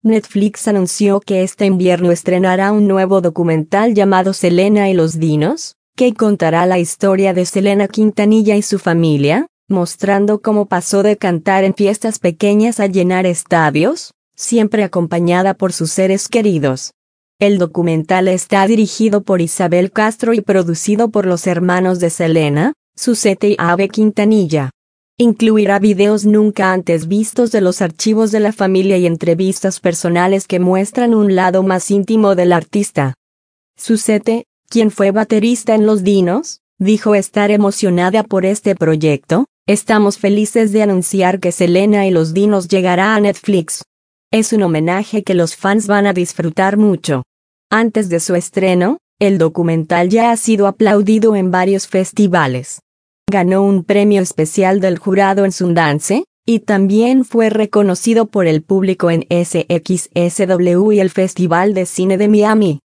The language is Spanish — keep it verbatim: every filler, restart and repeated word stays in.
Netflix anunció que este invierno estrenará un nuevo documental llamado Selena y los Dinos, que contará la historia de Selena Quintanilla y su familia, mostrando cómo pasó de cantar en fiestas pequeñas a llenar estadios, siempre acompañada por sus seres queridos. El documental está dirigido por Isabel Castro y producido por los hermanos de Selena, Suzette y Abe Quintanilla. Incluirá videos nunca antes vistos de los archivos de la familia y entrevistas personales que muestran un lado más íntimo del artista. Suzette, quien fue baterista en Los Dinos, dijo estar emocionada por este proyecto. Estamos felices de anunciar que Selena y los Dinos llegará a Netflix. Es un homenaje que los fans van a disfrutar mucho. Antes de su estreno, el documental ya ha sido aplaudido en varios festivales. Ganó un premio especial del jurado en Sundance, y también fue reconocido por el público en S X S W y el Festival de Cine de Miami.